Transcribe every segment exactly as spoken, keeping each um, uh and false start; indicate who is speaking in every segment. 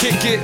Speaker 1: kick it.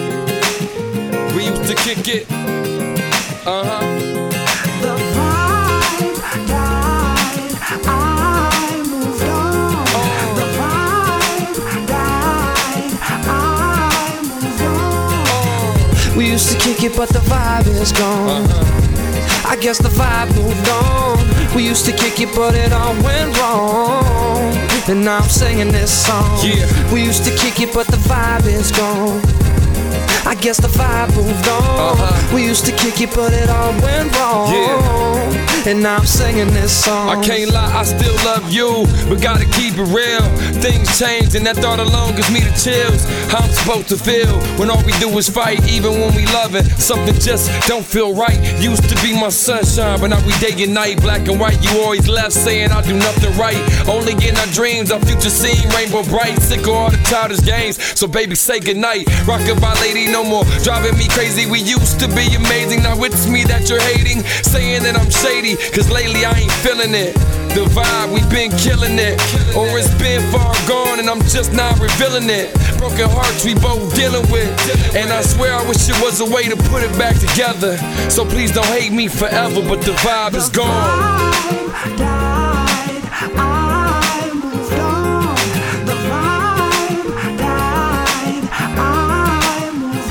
Speaker 1: We used to kick it. Uh-huh.
Speaker 2: The vibe died, I moved on.
Speaker 1: Oh.
Speaker 2: The vibe died, I moved on.
Speaker 1: Oh.
Speaker 2: We used to kick it, but the vibe is gone.
Speaker 1: Uh-huh.
Speaker 2: I guess the vibe moved on. We used to kick it, but it all went wrong. And now I'm singing this song.
Speaker 1: Yeah.
Speaker 2: We used to kick it, but the vibe is gone. I guess the vibe moved on.
Speaker 1: Uh-huh.
Speaker 2: We used to kick it, but it all went wrong.
Speaker 1: Yeah.
Speaker 2: And now I'm singing this song.
Speaker 1: I can't lie, I still love you, but gotta keep it real. Things change and that thought alone gives me the chills. How I'm supposed to feel when all we do is fight, even when we love it. Something just don't feel right. Used to be my sunshine, but now we day and night. Black and white, you always left saying I do nothing right. Only in our dreams, our future seem rainbow bright. Sick of all the childish games, so baby say goodnight. Rockabye lady, no more driving me crazy. We used to be amazing, now it's me that you're hating. Saying that I'm shady, cause lately I ain't feeling it. The vibe, we been killing it. Or it's been far gone and I'm just not revealing it. Broken hearts we both dealing with. And I swear I wish it was a way to put it back together. So please don't hate me forever, but the vibe is gone.
Speaker 2: The vibe died, I moved on. The vibe died, I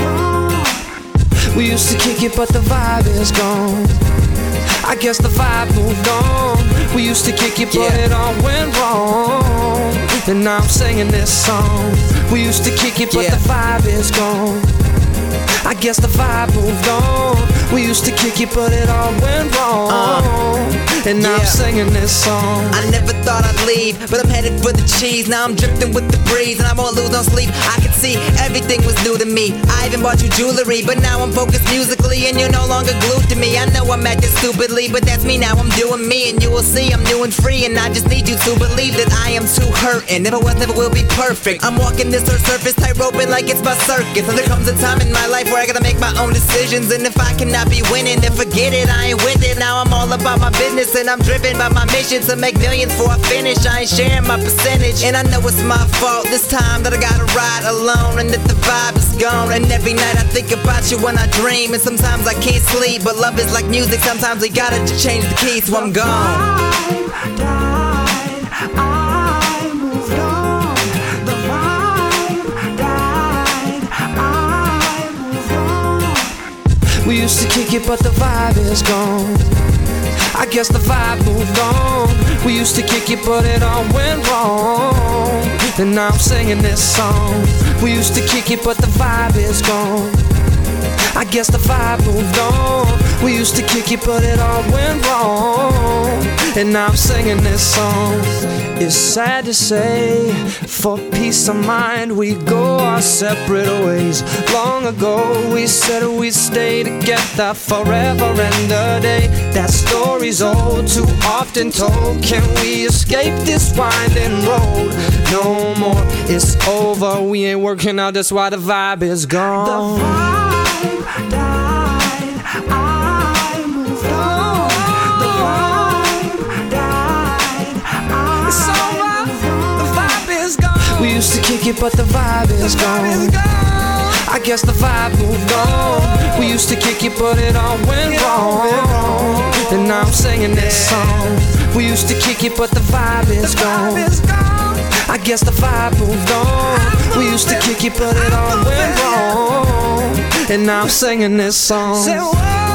Speaker 2: moved on. We used to kick it, but the vibe is gone. I guess the vibe moved on. We used to kick it, but
Speaker 3: Yeah.
Speaker 2: it all went wrong. And now I'm singing this song. We used to kick it, but
Speaker 3: Yeah.
Speaker 2: the vibe is gone. I guess the vibe moved on. We used to kick it, but it all went wrong.
Speaker 3: Uh,
Speaker 2: and now I'm
Speaker 3: yeah.
Speaker 2: singing this song.
Speaker 3: I never thought I'd leave, but I'm headed for the cheese. Now I'm drifting with the breeze, and I won't lose no sleep. I could see everything was new to me. I even bought you jewelry, but now I'm focused musically, and you're no longer glued to me. I know I'm acting stupidly, but that's me now. I'm doing me, and you will see I'm new and free. And I just need you to believe that I am too hurting. Never was, never will be perfect. I'm walking this earth's surface, tight-roping like it's my circus. And there comes a time in my life where I gotta make my own decisions. And if I cannot be winning, then forget it, I ain't with it. Now I'm all about my business, and I'm driven by my mission to make millions before I finish. I ain't sharing my percentage, and I know it's my fault this time that I gotta ride alone, and that the vibe is gone. And every night I think about you when I dream, and sometimes I can't sleep. But love is like music, sometimes we gotta just change the key, so I'm gone.
Speaker 2: Vibe died, I moved on. The vibe died, I moved on. We used to kick it, but the vibe is gone. I guess the vibe moved on. We used to kick it, but it all went wrong. And now I'm singing this song. We used to kick it, but the vibe is gone. I guess the vibe moved on. We used to kick it, but it all went wrong. And now I'm singing this song. It's sad to say, for peace of mind we go our separate ways. Long ago we said we'd stay together forever and a day. That story's old, too often told. Can we escape this winding road? No more, it's over. We ain't working out, that's why the vibe is gone. The vibe died, I moved on. The vibe died, I it's over, the vibe is gone. We used to kick it, but the vibe is gone. I guess the vibe moved on. We used to kick it, but it all went wrong. And now I'm singing this song. We used to kick it, but the vibe is gone. I guess the vibe moved on. We used to kick it, but it all went wrong. And now I'm singing this song.